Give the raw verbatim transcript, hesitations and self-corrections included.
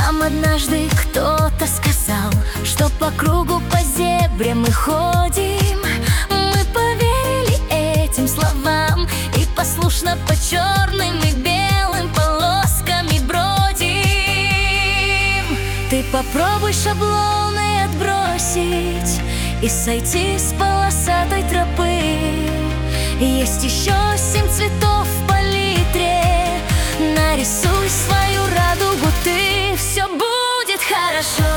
Нам однажды кто-то сказал, что по кругу по зебре мы ходим. Мы поверили этим словам и послушно по черным и белым полосками бродим. Ты попробуй шаблоны отбросить и сойти с полосатой тропы. Есть еще семь цветов в палитре. Нарисуй свою радугу ты, все будет хорошо.